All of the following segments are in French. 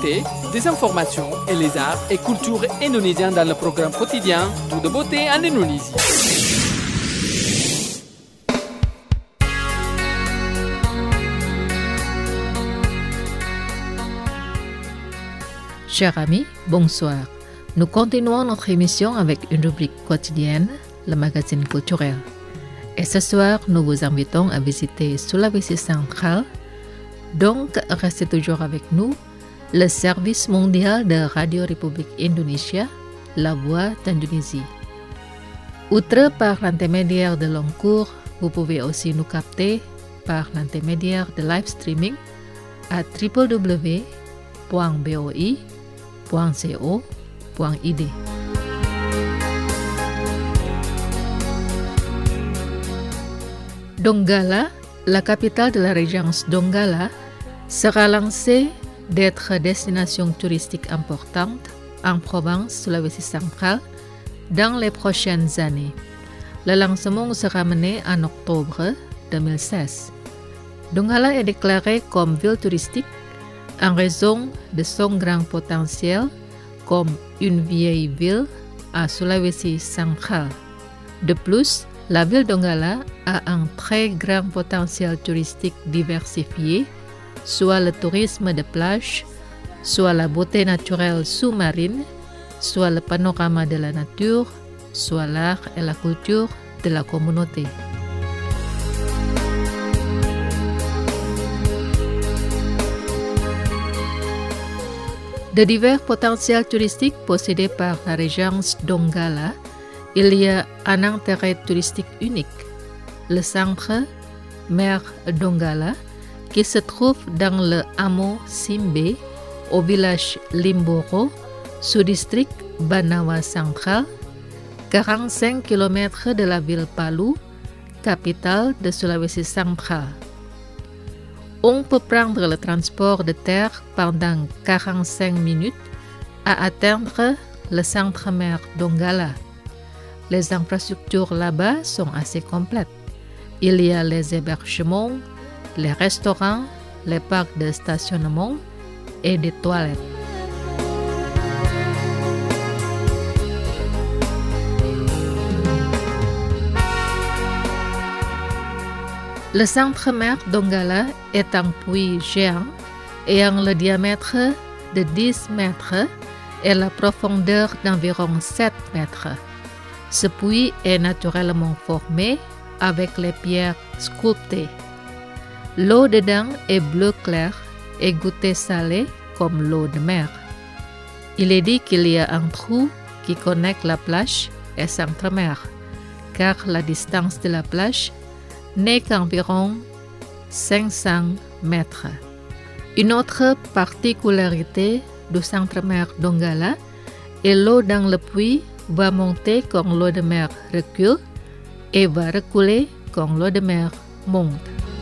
l'actualité, des informations et les arts et cultures indonésiens dans le programme quotidien Tout de beauté en Indonésie. Chers amis, bonsoir. Nous continuons notre émission avec une rubrique quotidienne, le magazine culturel. Et ce soir, nous vous invitons à visiter Sulawesi Central. Donc, restez toujours avec nous, le service mondial de Radio République Indonésia, La Voix d'Indonésie. Outre par l'intermédiaire de long cours, vous pouvez aussi nous capter par l'intermédiaire de live streaming à www.boi.co.id. Donggala, la capitale de la région Donggala, sera lancée d'être destination touristique importante en province Sulawesi Central dans les prochaines années. Le lancement sera mené en octobre 2016. Donggala est déclarée comme ville touristique en raison de son grand potentiel comme une vieille ville à Sulawesi Central. De plus, la ville Donggala a un très grand potentiel touristique diversifié, soit le tourisme de plage, soit la beauté naturelle sous-marine, soit le panorama de la nature, soit l'art et la culture de la communauté. De divers potentiels touristiques possédés par la région Donggala, il y a un intérêt touristique unique, le centre Mer Donggala, qui se trouve dans le hameau Simbe, au village Limboro, sous-district Banawa Central, 45 km de la ville Palu, capitale de Sulawesi Central. On peut prendre le transport de terre pendant 45 minutes à atteindre le centre Mer Donggala. Les infrastructures là-bas sont assez complètes. Il y a les hébergements, les restaurants, les parcs de stationnement et des toilettes. Le centre Mer Donggala est un puits géant ayant le diamètre de 10 mètres et la profondeur d'environ 7 mètres. Ce puits est naturellement formé avec les pierres sculptées. L'eau dedans est bleu clair et goûtée salée comme l'eau de mer. Il est dit qu'il y a un trou qui connecte la plage et centre-mer, car la distance de la plage n'est qu'environ 500 mètres. Une autre particularité du centre-mer Donggala est l'eau dans le puits va monter quand l'eau de mer recule et va reculer quand l'eau de mer monte.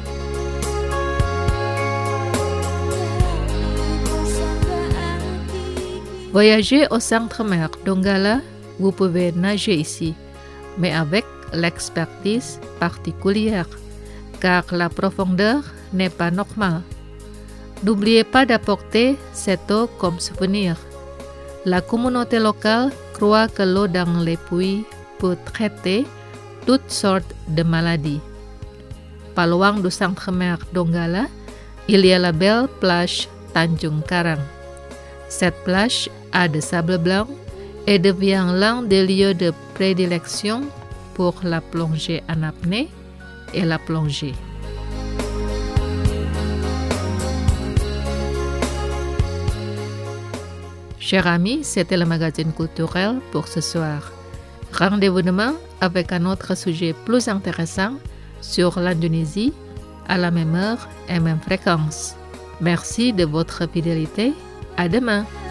Voyager au centre-mer Donggala, vous pouvez nager ici, mais avec l'expertise particulière, car la profondeur n'est pas normale. N'oubliez pas d'apporter cette eau comme souvenir. La communauté locale croit que l'eau dans les puits peut traiter toutes sortes de maladies. Pas loin du centre-mer Donggala, il y a la belle plage Tanjung Karang. Cette plage a de sable blanc et devient l'un des lieux de prédilection pour la plongée en apnée et la plongée. Chers amis, c'était le magazine culturel pour ce soir. Rendez-vous demain avec un autre sujet plus intéressant sur l'Indonésie à la même heure et même fréquence. Merci de votre fidélité. À demain.